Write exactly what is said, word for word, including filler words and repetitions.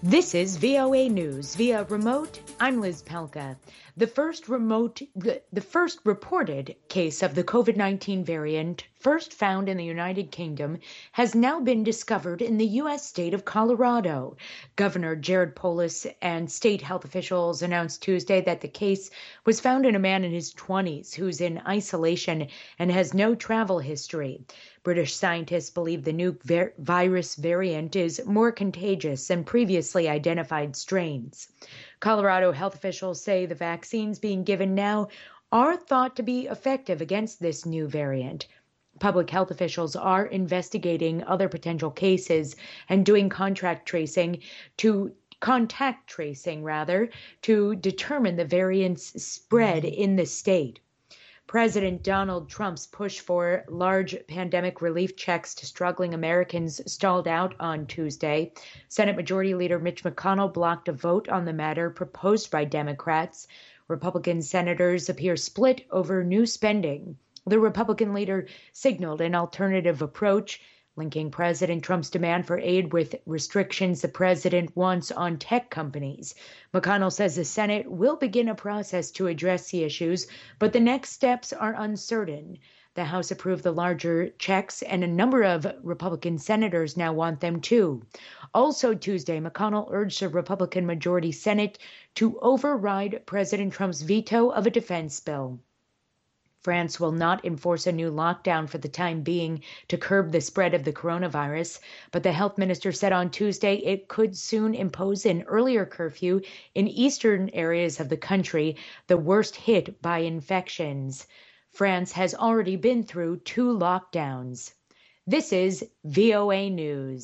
This is V O A News via remote. I'm Liz Pelka. The first remote, the first reported case of the COVID nineteen variant, first found in the United Kingdom, has now been discovered in the U S state of Colorado. Governor Jared Polis and state health officials announced Tuesday that the case was found in a man in his twenties who's in isolation and has no travel history. British scientists believe the new ver- virus variant is more contagious than previously identified strains. Colorado health officials say the vaccines being given now are thought to be effective against this new variant. Public health officials are investigating other potential cases and doing contract tracing to contact tracing rather to determine the variant's spread in the state. President Donald Trump's push for large pandemic relief checks to struggling Americans stalled out on Tuesday. Senate Majority Leader Mitch McConnell blocked a vote on the matter proposed by Democrats. Republican senators appear split over new spending. The Republican leader signaled an alternative approach, linking President Trump's demand for aid with restrictions the president wants on tech companies. McConnell says the Senate will begin a process to address the issues, but the next steps are uncertain. The House approved the larger checks, and a number of Republican senators now want them too. Also Tuesday, McConnell urged the Republican majority Senate to override President Trump's veto of a defense bill. France will not enforce a new lockdown for the time being to curb the spread of the coronavirus, but the health minister said on Tuesday it could soon impose an earlier curfew in eastern areas of the country, the worst hit by infections. France has already been through two lockdowns. This is V O A News.